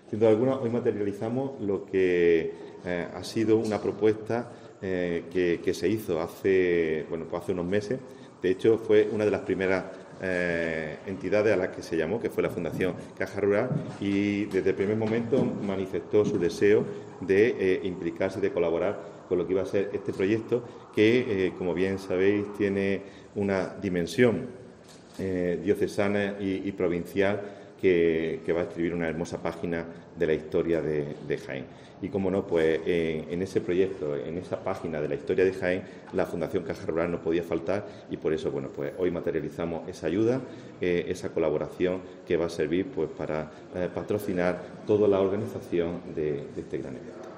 Sin duda alguna, hoy materializamos lo que ha sido una propuesta que se hizo hace unos meses. De hecho, fue una de las primeras entidades a las que se llamó, que fue la Fundación Caja Rural, y desde el primer momento manifestó su deseo de implicarse, de colaborar con lo que iba a ser este proyecto, que, como bien sabéis, tiene una dimensión diocesana y provincial que va a escribir una hermosa página de la historia de Jaén. Y, como no, pues en ese proyecto, en esa página de la historia de Jaén, la Fundación Caja Rural no podía faltar, y por eso, pues hoy materializamos esa ayuda, esa colaboración que va a servir pues para patrocinar toda la organización de este gran evento.